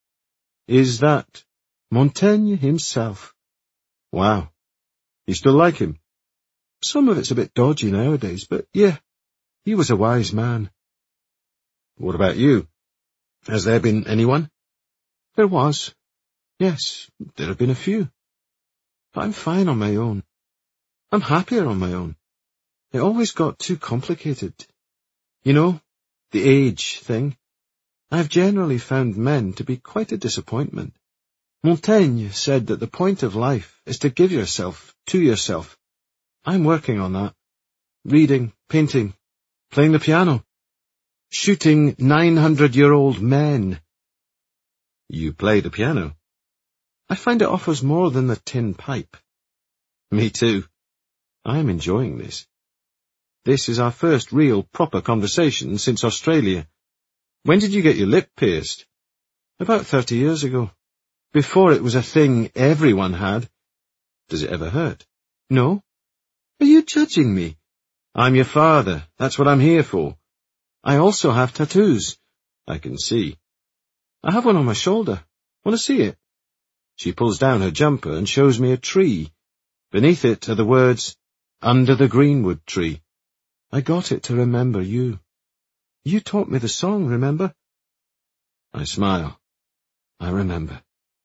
Is that Montaigne himself? Wow. You still like him? Some of it's a bit dodgy nowadays, but yeah, he was a wise man. What about you? Has there been anyone? There was. Yes, there have been a few. But I'm fine on my own. I'm happier on my own. It always got too complicated. You know, the age thing. I've generally found men to be quite a disappointment. Montaigne said that the point of life is to give yourself to yourself. I'm working on that. Reading, painting, playing the piano, shooting nine hundred year old men. You play the piano? I find it offers more than the tin pipe. Me too. I'm enjoying this. This is our first real proper conversation since Australia. When did you get your lip pierced? About thirty years ago. Before it was a thing everyone had. Does it ever hurt? No. Are you judging me? I'm your father. That's what I'm here for. I also have tattoos. I can see. I have one on my shoulder. Want to see it? She pulls down her jumper and shows me a tree. Beneath it are the words, "Under the greenwood tree." I got it to remember you. You taught me the song, remember? I smile. I remember.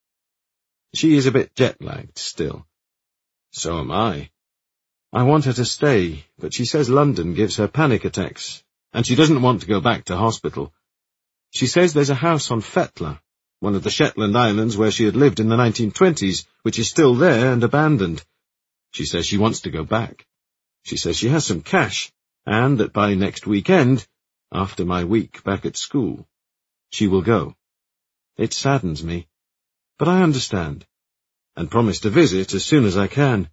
She is a bit jet-lagged still. So am I. I want her to stay, but she says London gives her panic attacks, and she doesn't want to go back to hospital. She says there's a house on Fetla, one of the Shetland Islands where she had lived in the nineteen twenties, which is still there and abandoned. She says she wants to go back. She says she has some cash, and that by next weekend, after my week back at school, she will go. It saddens me, but I understand, and promise to visit as soon as I can.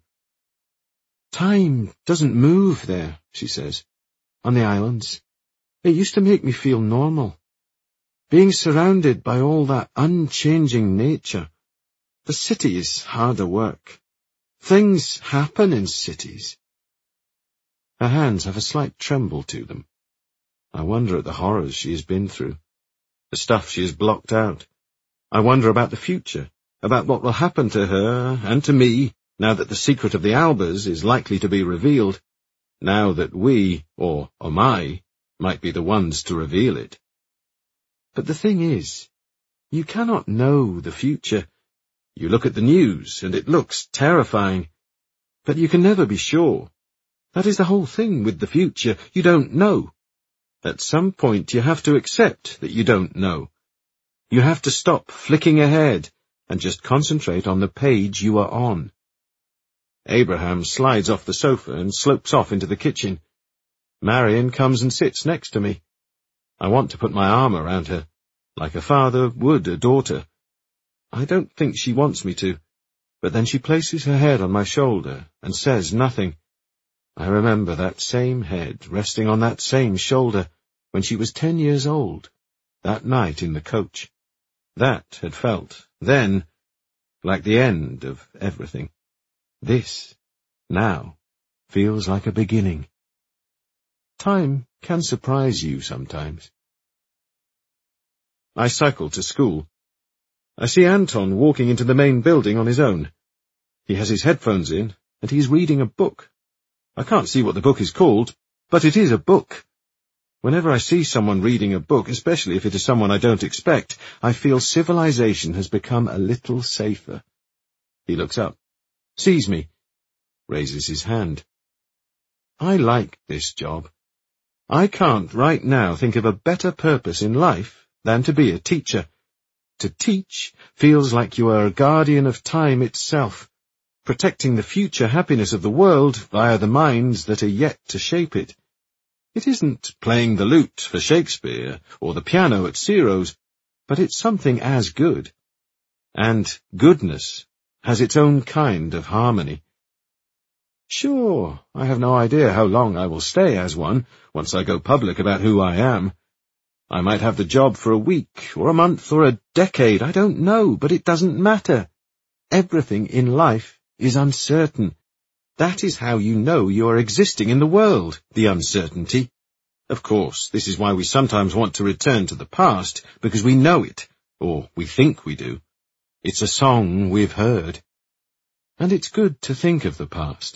Time doesn't move there, she says, on the islands. It used to make me feel normal. Being surrounded by all that unchanging nature. The city is harder work. Things happen in cities. Her hands have a slight tremble to them. I wonder at the horrors she has been through, the stuff she has blocked out. I wonder about the future, about what will happen to her and to me, now that the secret of the Albers is likely to be revealed, now that we, or Omai, might be the ones to reveal it. But the thing is, you cannot know the future. You look at the news, and it looks terrifying. But you can never be sure. That is the whole thing with the future. You don't know. At some point you have to accept that you don't know. You have to stop flicking ahead and just concentrate on the page you are on. Abraham slides off the sofa and slopes off into the kitchen. Marion comes and sits next to me. I want to put my arm around her, like a father would a daughter. I don't think she wants me to, but then she places her head on my shoulder and says nothing. I remember that same head resting on that same shoulder when she was ten years old, that night in the coach. That had felt, then, like the end of everything. This, now, feels like a beginning. Time can surprise you sometimes. I cycle to school. I see Anton walking into the main building on his own. He has his headphones in, and he's reading a book. I can't see what the book is called, but it is a book. Whenever I see someone reading a book, especially if it is someone I don't expect, I feel civilization has become a little safer. He looks up, sees me, raises his hand. I like this job. I can't right now think of a better purpose in life than to be a teacher. To teach feels like you are a guardian of time itself. protecting the future happiness of the world via the minds that are yet to shape it. It isn't playing the lute for Shakespeare or the piano at Ciro's, but it's something as good. And goodness has its own kind of harmony. Sure, I have no idea how long I will stay as one, once I go public about who I am. I might have the job for a week, or a month, or a decade, I don't know, but it doesn't matter. Everything in life is uncertain. That is how you know you are existing in the world, the uncertainty. Of course, this is why we sometimes want to return to the past, because we know it, or we think we do. It's a song we've heard. And it's good to think of the past.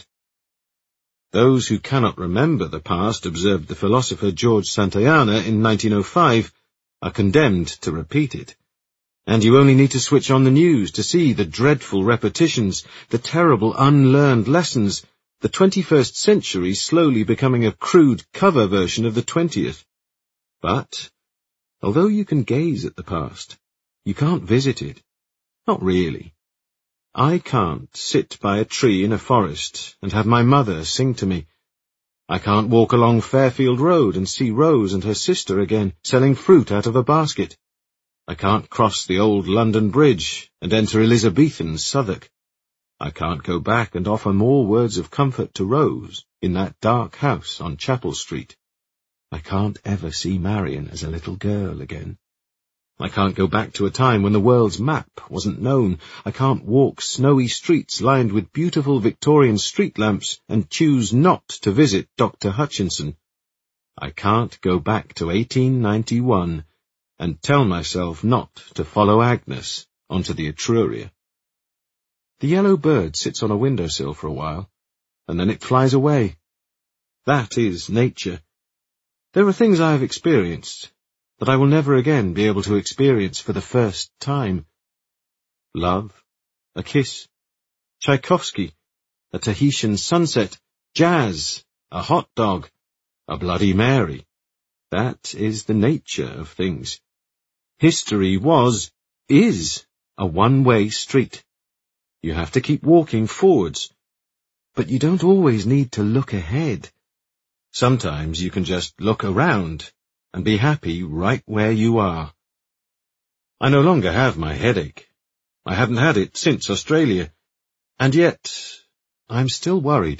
Those who cannot remember the past, observed the philosopher George Santayana in nineteen oh five, are condemned to repeat it. And you only need to switch on the news to see the dreadful repetitions, the terrible unlearned lessons, the twenty-first century slowly becoming a crude cover version of the twentieth. But, although you can gaze at the past, you can't visit it. Not really. I can't sit by a tree in a forest and have my mother sing to me. I can't walk along Fairfield Road and see Rose and her sister again, selling fruit out of a basket. I can't cross the old London Bridge and enter Elizabethan Southwark. I can't go back and offer more words of comfort to Rose in that dark house on Chapel Street. I can't ever see Marion as a little girl again. I can't go back to a time when the world's map wasn't known. I can't walk snowy streets lined with beautiful Victorian street lamps and choose not to visit Doctor Hutchinson. I can't go back to eighteen ninety-one and tell myself not to follow Agnes onto the Etruria. The yellow bird sits on a windowsill for a while, and then it flies away. That is nature. There are things I have experienced that I will never again be able to experience for the first time. Love, a kiss, Tchaikovsky, a Tahitian sunset, jazz, a hot dog, a Bloody Mary. That is the nature of things. History was, is, a one-way street. You have to keep walking forwards, but you don't always need to look ahead. Sometimes you can just look around and be happy right where you are. I no longer have my headache. I haven't had it since Australia, and yet I'm still worried.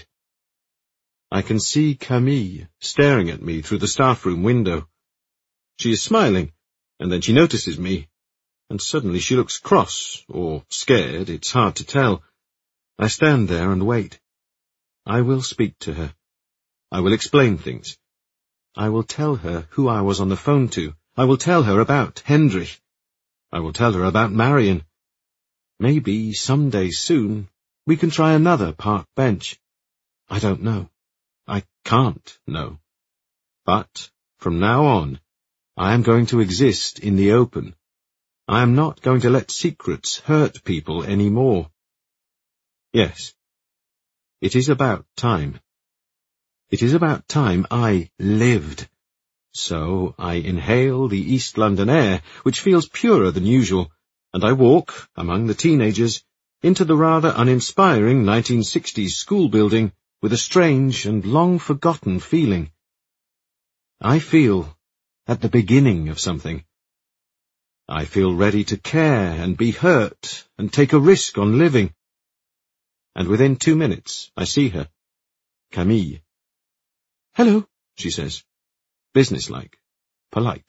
I can see Camille staring at me through the staff room window. She is smiling, and then she notices me, and suddenly she looks cross, or scared, it's hard to tell. I stand there and wait. I will speak to her. I will explain things. I will tell her who I was on the phone to. I will tell her about Hendrik. I will tell her about Marion. Maybe someday soon we can try another park bench. I don't know. I can't know. But from now on, I am going to exist in the open. I am not going to let secrets hurt people any more. Yes, it is about time. It is about time I lived. So I inhale the East London air, which feels purer than usual, and I walk, among the teenagers, into the rather uninspiring nineteen sixties school building with a strange and long-forgotten feeling. I feel at the beginning of something. I feel ready to care and be hurt and take a risk on living. And within two minutes I see her, Camille. "Hello," she says, businesslike, polite.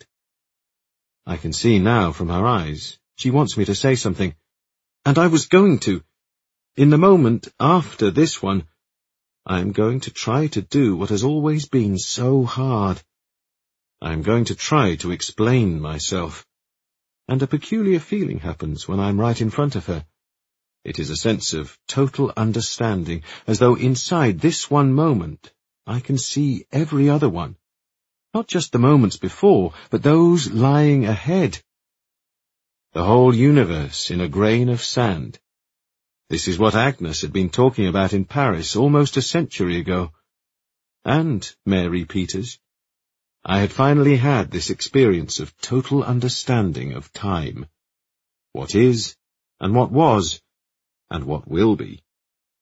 I can see now from her eyes she wants me to say something, and I was going to. In the moment after this one, I am going to try to do what has always been so hard. I am going to try to explain myself. And a peculiar feeling happens when I am right in front of her. It is a sense of total understanding, as though inside this one moment I can see every other one. Not just the moments before, but those lying ahead. The whole universe in a grain of sand. This is what Agnes had been talking about in Paris almost a century ago. And Mary Peters. I had finally had this experience of total understanding of time. What is, and what was, and what will be.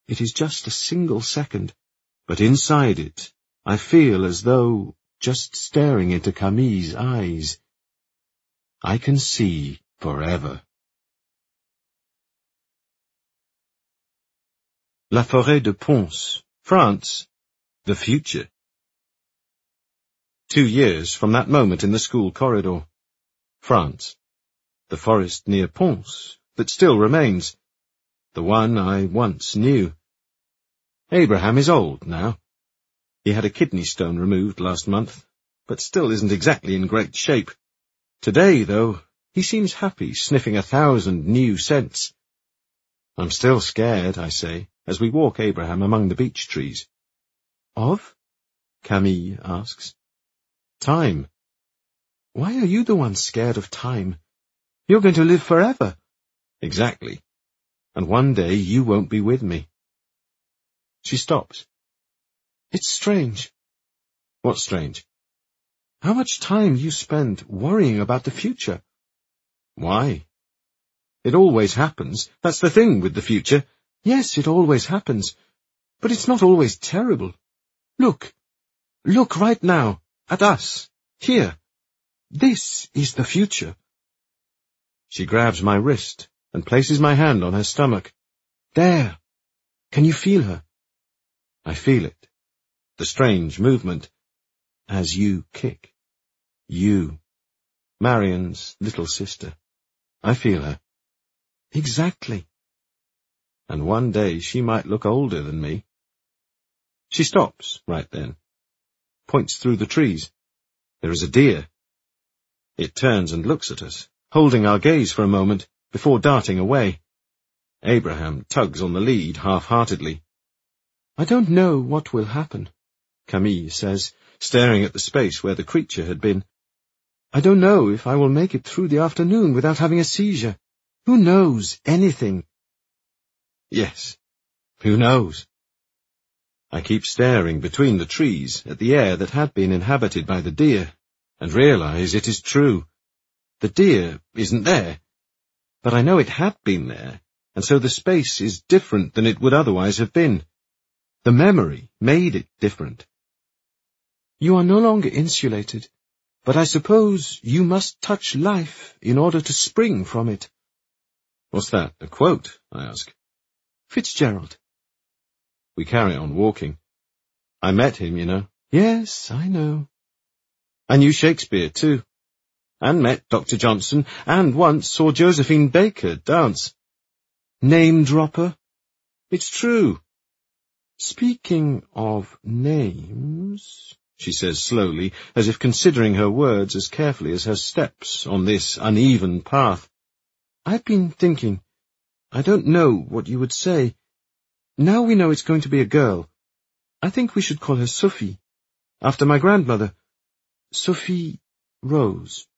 It is just a single second, but inside it, I feel as though, just staring into Camille's eyes, I can see forever. La Forêt de Pons, France. The future. Two years from that moment in the school corridor. France. The forest near Pons, that still remains. The one I once knew. Abraham is old now. He had a kidney stone removed last month, but still isn't exactly in great shape. Today, though, he seems happy, sniffing a thousand new scents. I'm still scared, I say, as we walk Abraham among the beech trees. Of? Camille asks. Time. Why are you the one scared of time? You're going to live forever. Exactly. And one day you won't be with me. She stops. It's strange. What's strange? How much time you spend worrying about the future. Why? It always happens. That's the thing with the future. Yes, it always happens. But it's not always terrible. Look. Look right now. At us. Here. This is the future. She grabs my wrist and places my hand on her stomach. There. Can you feel her? I feel it. The strange movement. As you kick. You. Marion's little sister. I feel her. Exactly. And one day she might look older than me. She stops right then. Points through the trees. There is a deer. It turns and looks at us, holding our gaze for a moment, before darting away. Abraham tugs on the lead half-heartedly. I don't know what will happen, Camille says, staring at the space where the creature had been. I don't know if I will make it through the afternoon without having a seizure. Who knows anything? Yes, who knows? I keep staring between the trees at the air that had been inhabited by the deer, and realize it is true. The deer isn't there, but I know it had been there, and so the space is different than it would otherwise have been. The memory made it different. You are no longer insulated, but I suppose you must touch life in order to spring from it. What's that, a quote? I ask. Fitzgerald. We carry on walking. I met him, you know. Yes, I know. I knew Shakespeare, too. And met Doctor Johnson, and once saw Josephine Baker dance. Name-dropper? It's true. Speaking of names, she says slowly, as if considering her words as carefully as her steps on this uneven path. I've been thinking. I don't know what you would say. Now we know it's going to be a girl. I think we should call her Sophie, after my grandmother. Sophie Rose.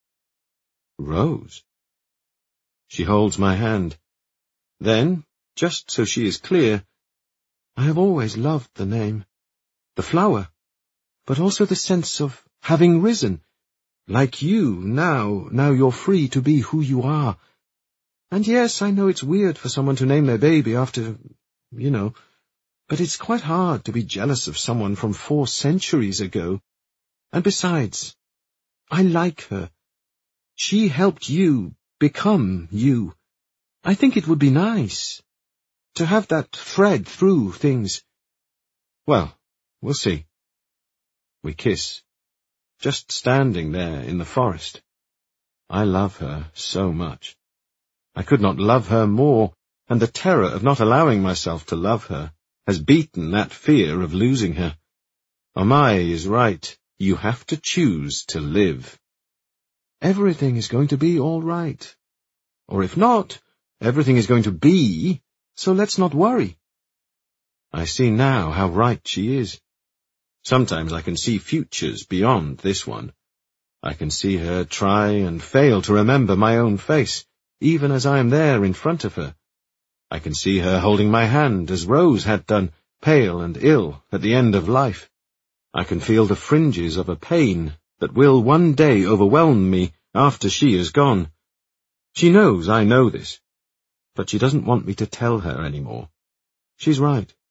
Rose? She holds my hand. Then, just so she is clear, I have always loved the name, the flower, but also the sense of having risen. Like you, now, now you're free to be who you are. And yes, I know it's weird for someone to name their baby after, you know, but it's quite hard to be jealous of someone from four centuries ago. And besides, I like her. She helped you become you. I think it would be nice to have that thread through things. Well, we'll see. We kiss, just standing there in the forest. I love her so much. I could not love her more, and the terror of not allowing myself to love her has beaten that fear of losing her. Omai is right. You have to choose to live. Everything is going to be all right. Or if not, everything is going to be, so let's not worry. I see now how right she is. Sometimes I can see futures beyond this one. I can see her try and fail to remember my own face, even as I am there in front of her. I can see her holding my hand as Rose had done, pale and ill, at the end of life. I can feel the fringes of a pain that will one day overwhelm me after she is gone. She knows I know this, but she doesn't want me to tell her any more. She's right.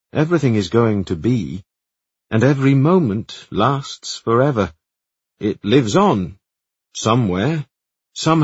Everything is going to be, and every moment lasts forever. It lives on, somewhere, somehow.